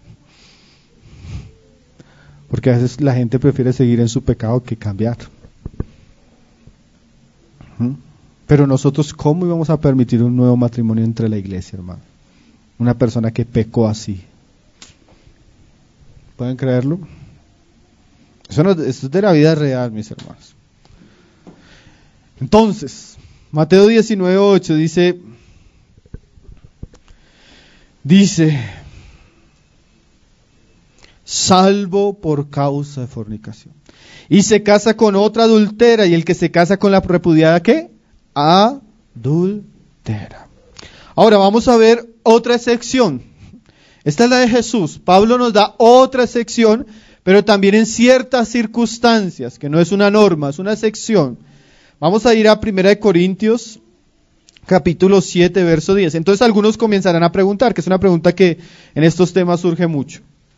Porque a veces la gente prefiere seguir en su pecado que cambiar. ¿Mm? Pero nosotros, ¿cómo íbamos a permitir un nuevo matrimonio entre la iglesia, hermano? Una persona que pecó así. ¿Pueden creerlo? Eso, no, eso es de la vida real, mis hermanos. Entonces, Mateo diecinueve ocho dice, dice, salvo por causa de fornicación. Y se casa con otra adúltera, y el que se casa con la repudiada, ¿qué? Adúltera. Ahora vamos a ver otra excepción. Esta es la de Jesús. Pablo nos da otra sección, pero también en ciertas circunstancias, que no es una norma, es una sección. Vamos a ir a Primera de Corintios, capítulo siete, verso diez. Entonces algunos comenzarán a preguntar, que es una pregunta que en estos temas surge mucho.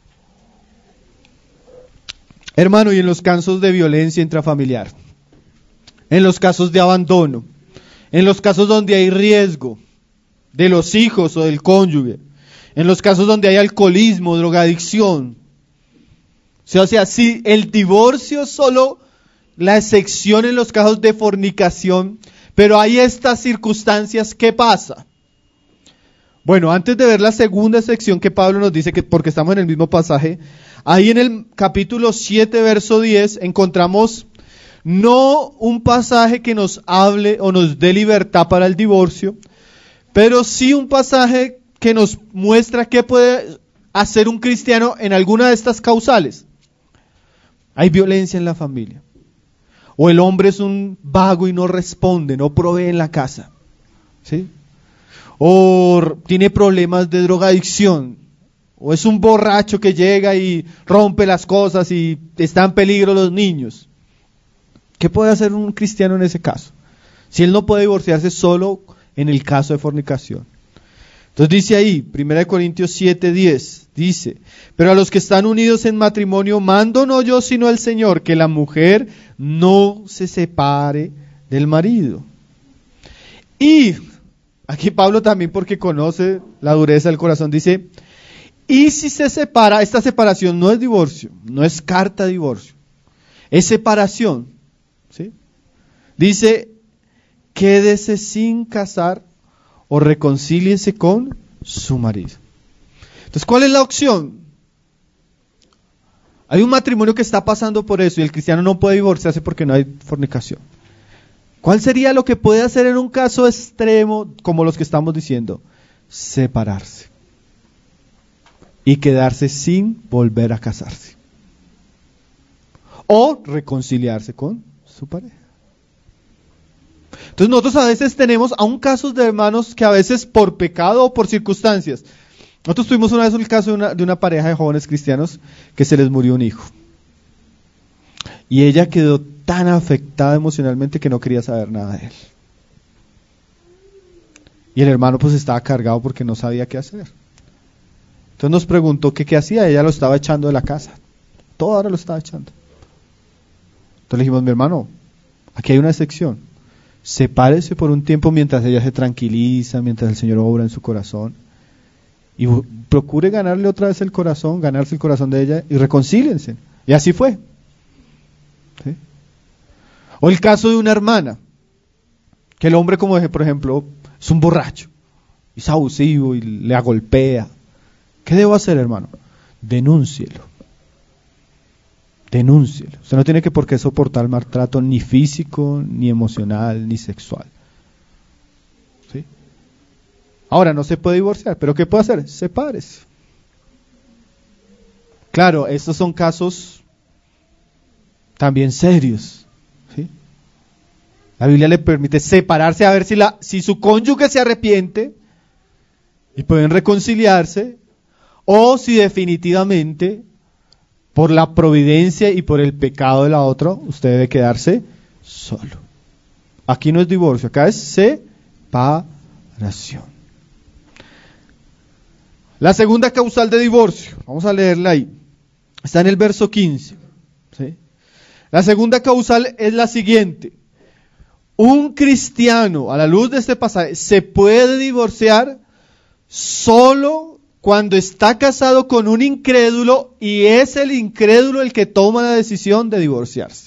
Hermano, y en los casos de violencia intrafamiliar, en los casos de abandono, en los casos donde hay riesgo de los hijos o del cónyuge, en los casos donde hay alcoholismo, drogadicción, o sea, o sea, si el divorcio es solo la excepción en los casos de fornicación, pero hay estas circunstancias, ¿qué pasa? Bueno, antes de ver la segunda sección que Pablo nos dice, que porque estamos en el mismo pasaje, ahí en el capítulo siete, verso diez, encontramos no un pasaje que nos hable o nos dé libertad para el divorcio, pero sí un pasaje que nos muestra qué puede hacer un cristiano en alguna de estas causales. Hay violencia en la familia, o el hombre es un vago y no responde, no provee en la casa, ¿sí? O tiene problemas de drogadicción, o es un borracho que llega y rompe las cosas y está en peligro los niños. ¿Qué puede hacer un cristiano en ese caso? Si él no puede divorciarse solo en el caso de fornicación. Entonces dice ahí, Primera de Corintios siete, diez, dice, pero a los que están unidos en matrimonio, mando no yo sino el Señor, que la mujer no se separe del marido. Y, aquí Pablo también, porque conoce la dureza del corazón, dice, y si se separa, esta separación no es divorcio, no es carta de divorcio, es separación, ¿sí? Dice, quédese sin casar o reconcíliese con su marido. Entonces, ¿cuál es la opción? Hay un matrimonio que está pasando por eso y el cristiano no puede divorciarse porque no hay fornicación. ¿Cuál sería lo que puede hacer en un caso extremo como los que estamos diciendo? Separarse y quedarse sin volver a casarse o reconciliarse con su pareja. Entonces nosotros a veces tenemos aún casos de hermanos que a veces por pecado o por circunstancias. Nosotros tuvimos una vez el caso de una, de una pareja de jóvenes cristianos que se les murió un hijo. Y ella quedó tan afectada emocionalmente que no quería saber nada de él. Y el hermano pues estaba cargado porque no sabía qué hacer. Entonces nos preguntó que qué hacía, ella lo estaba echando de la casa. Toda hora lo estaba echando. Entonces le dijimos, mi hermano, aquí hay una excepción. Sepárese por un tiempo mientras ella se tranquiliza, mientras el Señor obra en su corazón. Y procure ganarle otra vez el corazón, ganarse el corazón de ella y reconcíliense. Y así fue. ¿Sí? O el caso de una hermana, que el hombre, como dije, por ejemplo, es un borracho, es abusivo y le golpea. ¿Qué debo hacer, hermano? Denúncielo. Denúncielo. Usted no tiene que por qué soportar maltrato ni físico, ni emocional, ni sexual. ¿Sí? Ahora, no se puede divorciar, pero ¿qué puede hacer? Sepárese. Claro, estos son casos también serios. ¿Sí? La Biblia le permite separarse a ver si, la, si su cónyuge se arrepiente y pueden reconciliarse, o si definitivamente por la providencia y por el pecado de la otra, usted debe quedarse solo. Aquí no es divorcio, acá es separación. La segunda causal de divorcio, vamos a leerla ahí, está en el verso quince. ¿Sí? La segunda causal es la siguiente: un cristiano, a la luz de este pasaje, se puede divorciar solo cuando está casado con un incrédulo y es el incrédulo el que toma la decisión de divorciarse.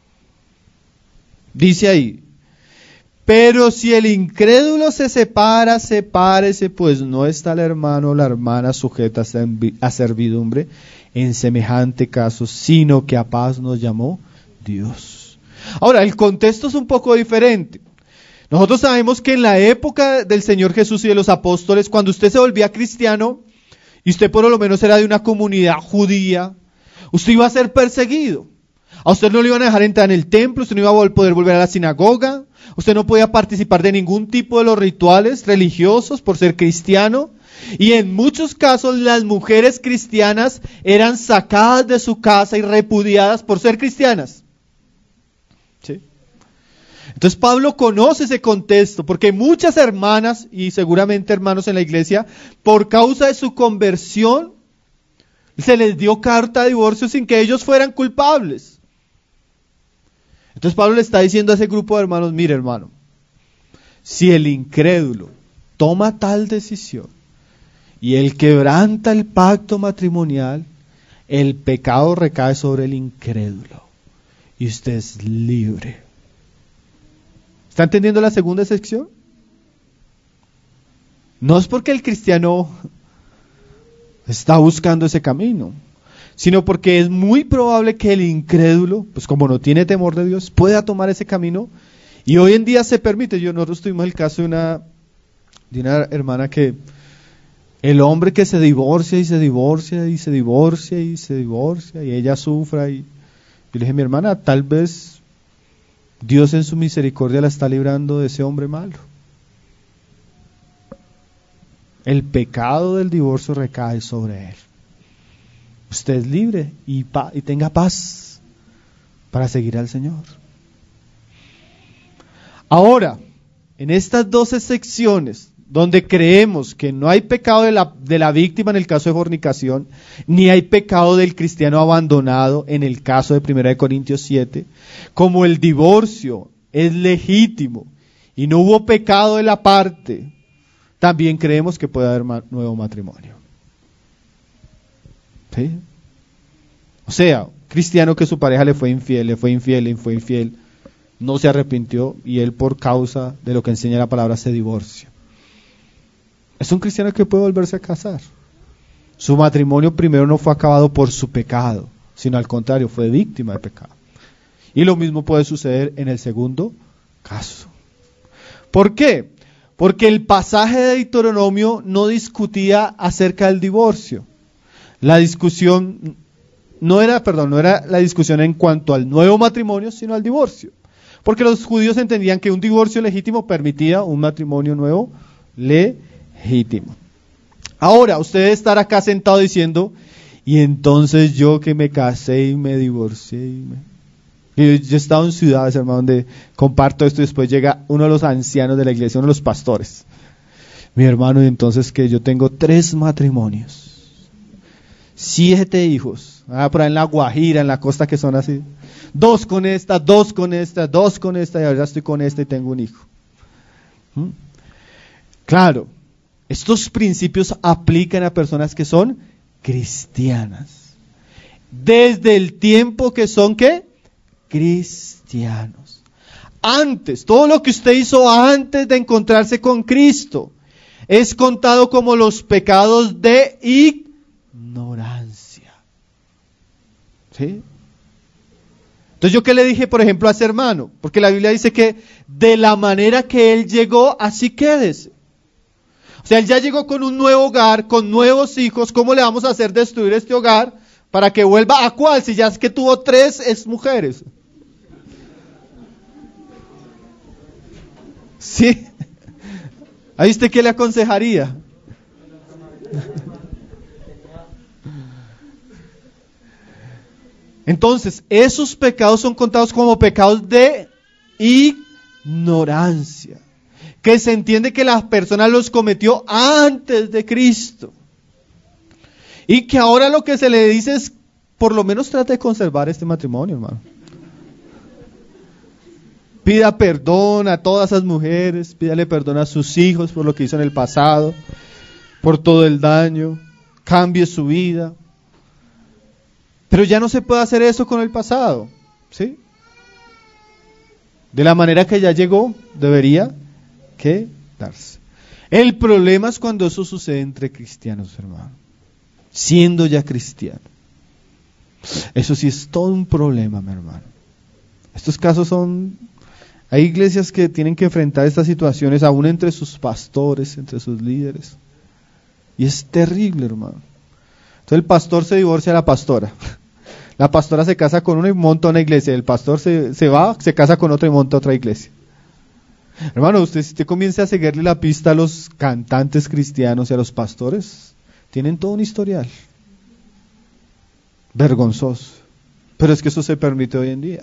Dice ahí, pero si el incrédulo se separa, sepárese, pues no está el hermano o la hermana sujeta a servidumbre en semejante caso, sino que a paz nos llamó Dios. Ahora, el contexto es un poco diferente. Nosotros sabemos que en la época del Señor Jesús y de los apóstoles, cuando usted se volvía cristiano, y usted por lo menos era de una comunidad judía, usted iba a ser perseguido. A usted no le iban a dejar entrar en el templo, usted no iba a poder volver a la sinagoga, usted no podía participar de ningún tipo de los rituales religiosos por ser cristiano. Y en muchos casos las mujeres cristianas eran sacadas de su casa y repudiadas por ser cristianas. ¿Sí? Entonces Pablo conoce ese contexto, porque muchas hermanas y seguramente hermanos en la iglesia, por causa de su conversión, se les dio carta de divorcio sin que ellos fueran culpables. Entonces Pablo le está diciendo a ese grupo de hermanos, mire hermano, si el incrédulo toma tal decisión y él quebranta el pacto matrimonial, el pecado recae sobre el incrédulo y usted es libre. ¿Está entendiendo la segunda sección? No es porque el cristiano está buscando ese camino, sino porque es muy probable que el incrédulo, pues como no tiene temor de Dios, pueda tomar ese camino, y hoy en día se permite. Yo nosotros tuvimos el caso de una, de una hermana que, el hombre que se divorcia y se divorcia y se divorcia y se divorcia, y ella sufra, y yo le dije, mi hermana, tal vez Dios en su misericordia la está librando de ese hombre malo. El pecado del divorcio recae sobre él. Usted es libre y, pa- y tenga paz para seguir al Señor. Ahora, en estas doce secciones, donde creemos que no hay pecado de la, de la víctima en el caso de fornicación, ni hay pecado del cristiano abandonado en el caso de primera de Corintios siete, como el divorcio es legítimo y no hubo pecado de la parte, también creemos que puede haber ma- nuevo matrimonio. ¿Sí? O sea, cristiano que su pareja le fue infiel, le fue infiel, le fue infiel, no se arrepintió y él por causa de lo que enseña la palabra se divorcia. Es un cristiano que puede volverse a casar. Su matrimonio primero no fue acabado por su pecado, sino al contrario, fue víctima de pecado. Y lo mismo puede suceder en el segundo caso. ¿Por qué? Porque el pasaje de Deuteronomio no discutía acerca del divorcio. La discusión no era, perdón, no era la discusión en cuanto al nuevo matrimonio, sino al divorcio. Porque los judíos entendían que un divorcio legítimo permitía un matrimonio nuevo legítimo. Ahora, usted debe estar acá sentado diciendo, y entonces yo que me casé y me divorcié. Y me... y yo he estado en ciudades, hermano, donde comparto esto y después llega uno de los ancianos de la iglesia, uno de los pastores. Mi hermano, y entonces que yo tengo tres matrimonios. Siete hijos, ah, por ahí en la Guajira, en la costa, que son así, dos con esta, dos con esta, dos con esta, y ahora estoy con esta y tengo un hijo. ¿Mm? Claro, estos principios aplican a personas que son cristianas, desde el tiempo que son, ¿qué? Cristianos. Antes, todo lo que usted hizo antes de encontrarse con Cristo, es contado como los pecados de ignorancia. Ignorancia. ¿Sí? Entonces, ¿yo qué le dije, por ejemplo, a ese hermano? Porque la Biblia dice que de la manera que él llegó, así quédese. O sea, él ya llegó con un nuevo hogar, con nuevos hijos. ¿Cómo le vamos a hacer destruir este hogar para que vuelva a cuál? Si ya es que tuvo tres ex mujeres. ¿Sí? ¿Ahí usted qué le aconsejaría? Entonces, esos pecados son contados como pecados de ignorancia, que se entiende que la persona los cometió antes de Cristo, y que ahora lo que se le dice es, por lo menos trate de conservar este matrimonio, hermano. Pida perdón a todas esas mujeres, pídale perdón a sus hijos por lo que hizo en el pasado, por todo el daño, cambie su vida. Pero ya no se puede hacer eso con el pasado, ¿sí? De la manera que ya llegó, debería quedarse. El problema es cuando eso sucede entre cristianos, hermano, siendo ya cristiano. Eso sí es todo un problema, mi hermano. Estos casos son... Hay iglesias que tienen que enfrentar estas situaciones aún entre sus pastores, entre sus líderes. Y es terrible, hermano. Entonces el pastor se divorcia de la pastora. La pastora se casa con uno y monta una iglesia. El pastor se, se va, se casa con otro y monta otra iglesia. Hermano, usted si usted comienza a seguirle la pista a los cantantes cristianos y a los pastores, tienen todo un historial. Vergonzoso. Pero es que eso se permite hoy en día.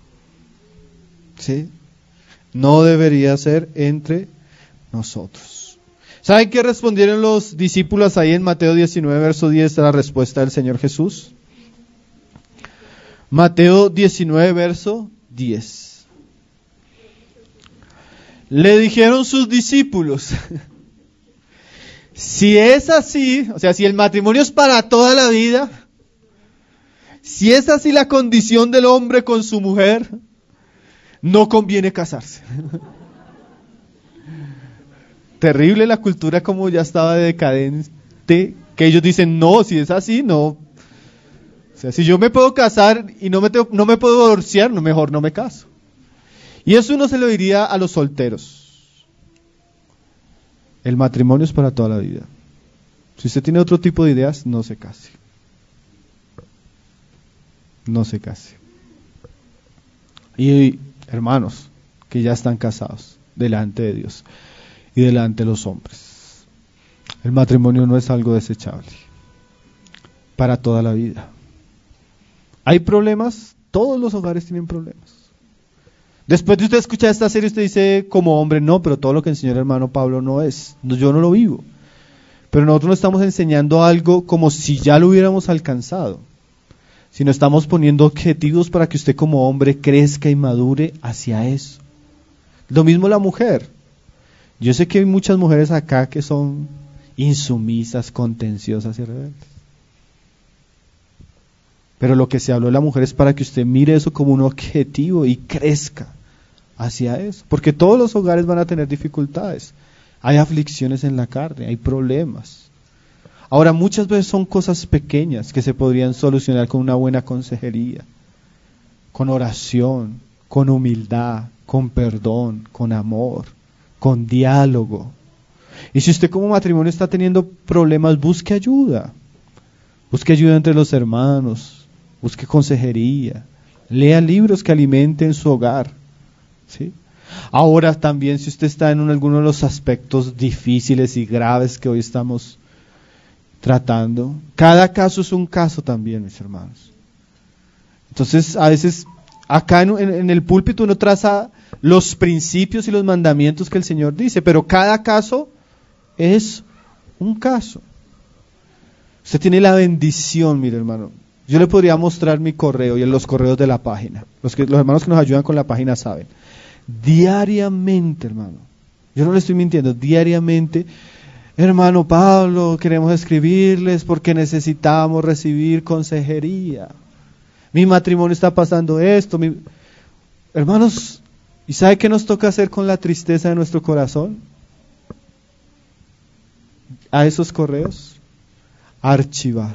¿Sí? No debería ser entre nosotros. ¿Saben qué respondieron los discípulos ahí en Mateo diecinueve, verso diez, a la respuesta del Señor Jesús? Mateo diecinueve, verso diez. Le dijeron sus discípulos, si es así, o sea, si el matrimonio es para toda la vida, si es así la condición del hombre con su mujer, no conviene casarse. Terrible la cultura como ya estaba decadente, que ellos dicen, no, si es así, no. O sea, si yo me puedo casar y no me, tengo, no me puedo divorciar, no, mejor no me caso. Y eso uno se lo diría a los solteros. El matrimonio es para toda la vida. Si usted tiene otro tipo de ideas, no se case. No se case. Y hermanos que ya están casados delante de Dios y delante de los hombres, el matrimonio no es algo desechable para toda la vida. ¿Hay problemas? Todos los hogares tienen problemas. Después de usted escuchar esta serie, usted dice como hombre, no, pero todo lo que enseñó el hermano Pablo no es, yo no lo vivo. Pero nosotros no estamos enseñando algo como si ya lo hubiéramos alcanzado, sino estamos poniendo objetivos para que usted como hombre crezca y madure hacia eso. Lo mismo la mujer. Yo sé que hay muchas mujeres acá que son insumisas, contenciosas y rebeldes. Pero lo que se habló de la mujer es para que usted mire eso como un objetivo y crezca hacia eso. Porque todos los hogares van a tener dificultades. Hay aflicciones en la carne, hay problemas. Ahora, muchas veces son cosas pequeñas que se podrían solucionar con una buena consejería, con oración, con humildad, con perdón, con amor, con diálogo. Y si usted como matrimonio está teniendo problemas, busque ayuda. Busque ayuda entre los hermanos, busque consejería, lea libros que alimenten su hogar, ¿sí? Ahora también, si usted está en un, alguno de los aspectos difíciles y graves que hoy estamos tratando, cada caso es un caso también, mis hermanos. Entonces, a veces, acá en, en, en el púlpito uno traza los principios y los mandamientos que el Señor dice, pero cada caso es un caso. Usted tiene la bendición, mire hermano. Yo le podría mostrar mi correo y en los correos de la página. Los, que, los hermanos que nos ayudan con la página saben. Diariamente, hermano. Yo no le estoy mintiendo. Diariamente, hermano Pablo, queremos escribirles porque necesitamos recibir consejería. Mi matrimonio está pasando esto. Mi... Hermanos, ¿y sabe qué nos toca hacer con la tristeza de nuestro corazón? A esos correos. Archivar.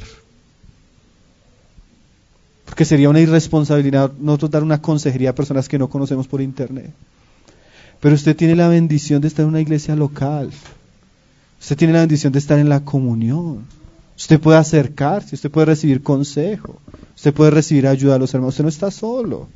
Porque sería una irresponsabilidad nosotros dar una consejería a personas que no conocemos por internet. Pero usted tiene la bendición de estar en una iglesia local. Usted tiene la bendición de estar en la comunión. Usted puede acercarse, usted puede recibir consejo, usted puede recibir ayuda a los hermanos. Usted no está solo.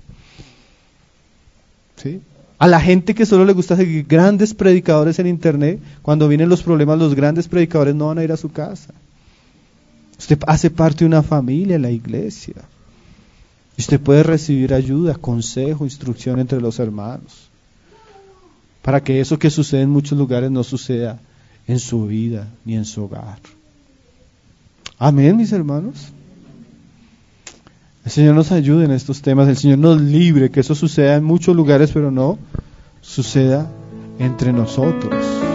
¿Sí? A la gente que solo le gusta seguir grandes predicadores en internet, cuando vienen los problemas, los grandes predicadores no van a ir a su casa. Usted hace parte de una familia en la iglesia. Usted puede recibir ayuda, consejo, instrucción entre los hermanos. Para que eso que sucede en muchos lugares no suceda en su vida ni en su hogar. Amén, mis hermanos. El Señor nos ayude en estos temas. El Señor nos libre que eso suceda en muchos lugares, pero no suceda entre nosotros.